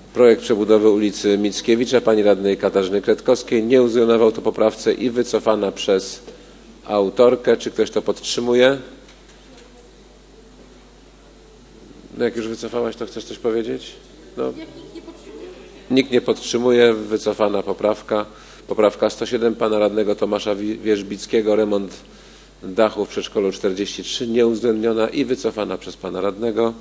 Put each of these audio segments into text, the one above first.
projekt przebudowy ulicy Mickiewicza pani radnej Katarzyny Kretkowskiej nieuwzględniona w autopoprawce i wycofana przez autorkę. Czy ktoś to podtrzymuje? No jak już wycofałaś, to chcesz coś powiedzieć? No. Nikt nie podtrzymuje. Wycofana poprawka. Poprawka 107 pana radnego Tomasza Wierzbickiego, remont dachu w przedszkolu 43, nieuwzględniona i wycofana przez pana radnego.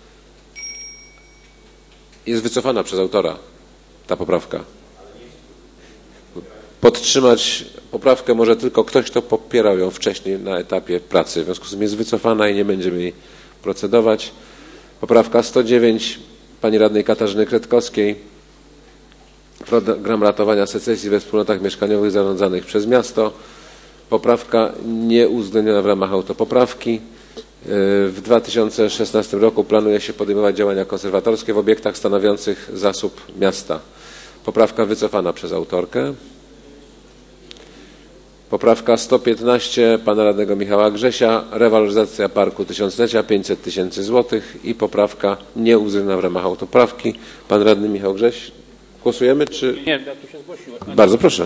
Jest wycofana przez autora ta poprawka. Podtrzymać poprawkę może tylko ktoś, kto popierał ją wcześniej na etapie pracy. W związku z tym jest wycofana i nie będziemy jej procedować. Poprawka 109 pani radnej Katarzyny Kretkowskiej. Program ratowania secesji we wspólnotach mieszkaniowych zarządzanych przez miasto. Poprawka nieuwzględniona w ramach autopoprawki. W 2016 roku planuje się podejmować działania konserwatorskie w obiektach stanowiących zasób miasta. Poprawka wycofana przez autorkę. Poprawka 115 pana radnego Michała Grzesia, rewaloryzacja parku tysiąclecia 500 000 złotych i poprawka nieuwzględniona w ramach autopoprawki. Pan radny Michał Grześ. Głosujemy czy? Nie, ja tu się zgłosiłem. Bardzo proszę.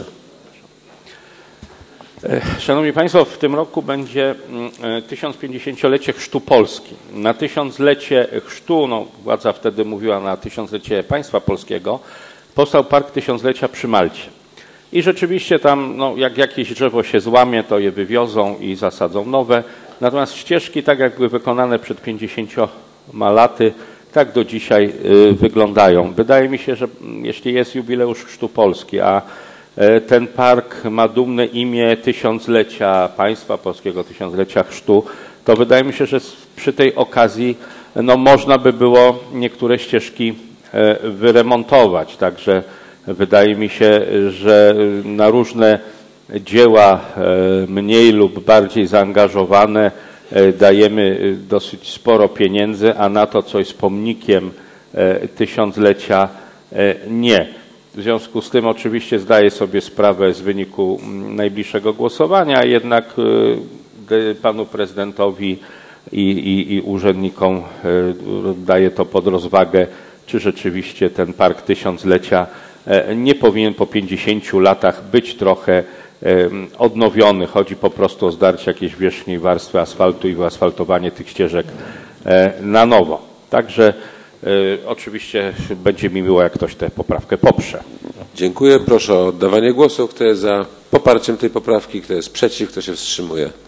Szanowni Państwo, w tym roku będzie 1050-lecie chrztu Polski. Na 1000-lecie chrztu, no, władza wtedy mówiła na 1000-lecie państwa polskiego, powstał Park Tysiąclecia przy Malcie. I rzeczywiście tam, no, jak jakieś drzewo się złamie, to je wywiozą i zasadzą nowe. Natomiast ścieżki, tak jak były wykonane przed 50 laty, tak do dzisiaj wyglądają. Wydaje mi się, że jeśli jest jubileusz chrztu Polski, a ten park ma dumne imię tysiąclecia państwa polskiego, tysiąclecia chrztu, to wydaje mi się, że przy tej okazji no, można by było niektóre ścieżki wyremontować. Także wydaje mi się, że na różne dzieła mniej lub bardziej zaangażowane dajemy dosyć sporo pieniędzy, a na to coś z pomnikiem tysiąclecia nie. W związku z tym oczywiście zdaję sobie sprawę z wyniku najbliższego głosowania, jednak panu prezydentowi i urzędnikom daję to pod rozwagę, czy rzeczywiście ten park tysiąclecia nie powinien po 50 latach być trochę odnowiony. Chodzi po prostu o zdarcie jakiejś wierzchniej warstwy asfaltu i wyasfaltowanie tych ścieżek na nowo. Także oczywiście będzie mi miło, jak ktoś tę poprawkę poprze. Dziękuję. Proszę o oddawanie głosu. Kto jest za poparciem tej poprawki, kto jest przeciw, kto się wstrzymuje.